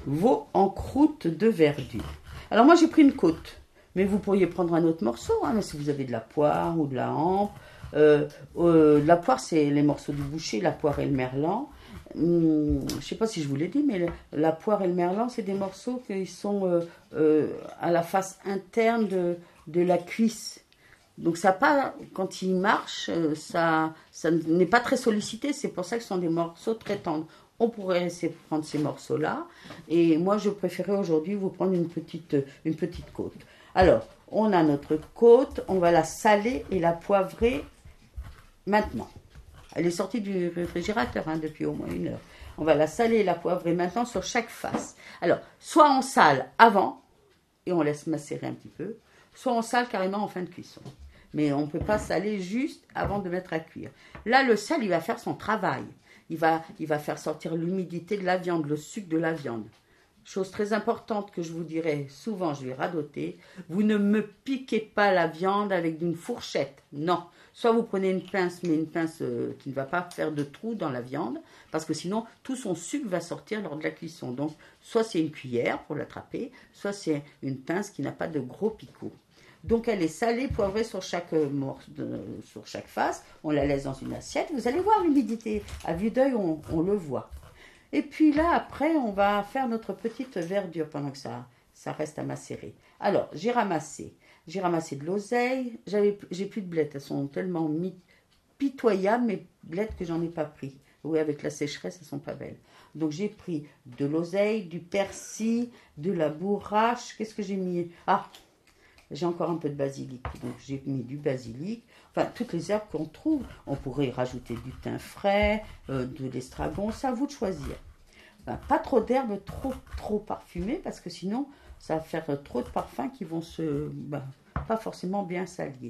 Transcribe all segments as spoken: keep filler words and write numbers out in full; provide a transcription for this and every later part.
veau en croûte de verdure. Alors moi j'ai pris une côte, mais vous pourriez prendre un autre morceau, hein, si vous avez de la poire ou de la hampe. Euh, euh, la poire, c'est les morceaux du boucher, la poire et le merlan. Hum, je ne sais pas si je vous l'ai dit, mais le, la poire et le merlan, c'est des morceaux qui sont euh, euh, à la face interne de, de la cuisse. Donc ça pas, quand ils marchent, ça, ça n'est pas très sollicité, c'est pour ça que ce sont des morceaux très tendres. On pourrait essayer de prendre ces morceaux-là, et moi je préférais aujourd'hui vous prendre une petite, une petite côte. Alors, on a notre côte, on va la saler et la poivrer maintenant. Elle est sortie du réfrigérateur hein, depuis au moins une heure. On va la saler et la poivrer maintenant sur chaque face. Alors, soit on sale avant, et on laisse macérer un petit peu, soit on sale carrément en fin de cuisson. Mais on ne peut pas saler juste avant de mettre à cuire. Là, le sel, il va faire son travail. Il va, il va faire sortir l'humidité de la viande, le sucre de la viande. Chose très importante que je vous dirai souvent, je vais radoter, vous ne me piquez pas la viande avec une fourchette. Non. Soit vous prenez une pince, mais une pince euh, qui ne va pas faire de trou dans la viande, parce que sinon, tout son sucre va sortir lors de la cuisson. Donc, soit c'est une cuillère pour l'attraper, soit c'est une pince qui n'a pas de gros picots. Donc, elle est salée, poivrée sur chaque, morceau de, sur chaque face. On la laisse dans une assiette. Vous allez voir l'humidité. À vue d'œil, on, on le voit. Et puis là, après, on va faire notre petite verdure pendant que ça, ça reste à macérer. Alors, j'ai ramassé. J'ai ramassé de l'oseille. J'avais, j'ai plus de blettes. Elles sont tellement mi- pitoyables, mes blettes, que j'en ai pas pris. Oui, avec la sécheresse, elles sont pas belles. Donc, j'ai pris de l'oseille, du persil, de la bourrache. Qu'est-ce que j'ai mis? Ah, j'ai encore un peu de basilic. Donc, j'ai mis du basilic. Enfin, toutes les herbes qu'on trouve. On pourrait y rajouter du thym frais, euh, de l'estragon. C'est à vous de choisir. Enfin, pas trop d'herbes trop, trop parfumées, parce que sinon, ça va faire trop de parfums qui vont se... Ben, pas forcément bien s'allier.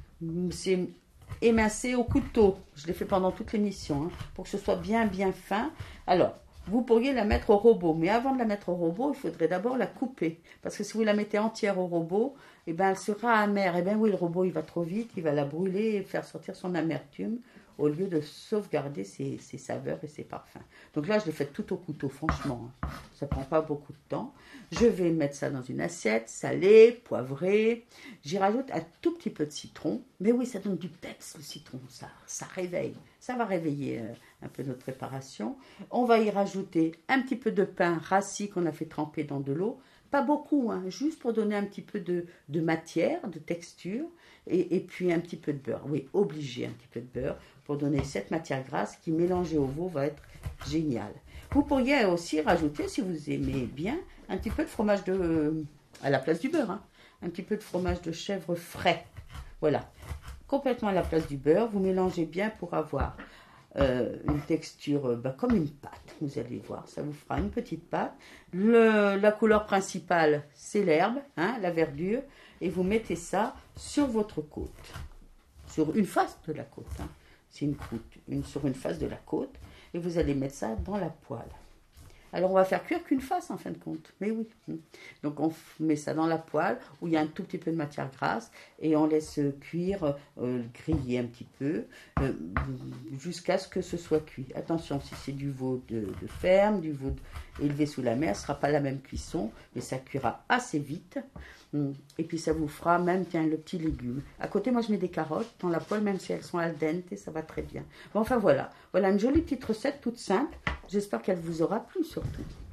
C'est émincé au couteau. Je l'ai fait pendant toute l'émission, hein, pour que ce soit bien, bien fin. Alors, vous pourriez la mettre au robot, mais avant de la mettre au robot, il faudrait d'abord la couper. Parce que si vous la mettez entière au robot, eh ben, elle sera amère. Eh bien oui, le robot, il va trop vite, il va la brûler et faire sortir son amertume, au lieu de sauvegarder ses, ses saveurs et ses parfums. Donc là, je l'ai fait tout au couteau, franchement. Hein. Ça ne prend pas beaucoup de temps. Je vais mettre ça dans une assiette, salée, poivrée. J'y rajoute un tout petit peu de citron. Mais oui, ça donne du peps, le citron. Ça, ça réveille. Ça va réveiller euh, un peu notre préparation. On va y rajouter un petit peu de pain rassis qu'on a fait tremper dans de l'eau. Pas beaucoup, hein, juste pour donner un petit peu de, de matière, de texture. Et, et puis un petit peu de beurre. Oui, obligé un petit peu de beurre pour donner cette matière grasse qui, mélangée au veau, va être géniale. Vous pourriez aussi rajouter, si vous aimez bien, un petit peu de fromage de... Euh, à la place du beurre, hein, un petit peu de fromage de chèvre frais. Voilà, complètement à la place du beurre. Vous mélangez bien pour avoir euh, une texture euh, bah, comme une pâte. Vous allez voir, ça vous fera une petite pâte. Le, la couleur principale, c'est l'herbe, hein, la verdure. Et vous mettez ça sur votre côte, sur une face de la côte. Hein. C'est une croûte, une, sur une face de la côte. Et vous allez mettre ça dans la poêle. Alors, on va faire cuire qu'une face, en fin de compte. Mais oui. Donc, on met ça dans la poêle, où il y a un tout petit peu de matière grasse, et on laisse cuire, euh, griller un petit peu, euh, jusqu'à ce que ce soit cuit. Attention, si c'est du veau de, de ferme, du veau de, élevé sous la mer, ce ne sera pas la même cuisson, mais ça cuira assez vite. Et puis, ça vous fera même, tiens, le petit légume. À côté, moi, je mets des carottes dans la poêle, même si elles sont al dente, ça va très bien. Bon, enfin, voilà. Voilà une jolie petite recette toute simple. J'espère qu'elle vous aura plu, surtout.